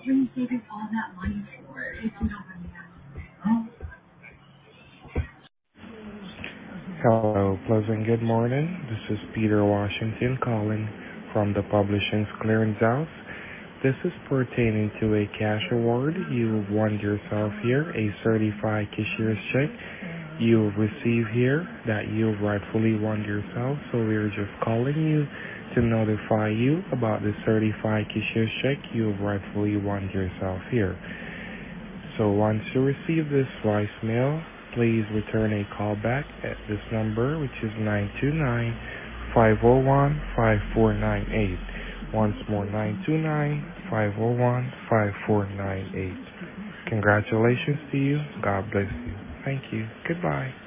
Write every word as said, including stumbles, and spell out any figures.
Hello, pleasant good morning. This is Peter Washington calling from the Publishing's Clearance House. This is pertaining to a cash award. You've won yourself here a certified cashier's check. You'll receive here that you've rightfully won yourself, so we're just calling you to notify you about the certified cashier's check you've rightfully won yourself here. So once you receive this voicemail, please return a call back at this number, which is nine two nine, five oh one, five four nine eight. Once more, nine two nine, five oh one, five four nine eight. Congratulations to you. God bless you. Thank you. Goodbye.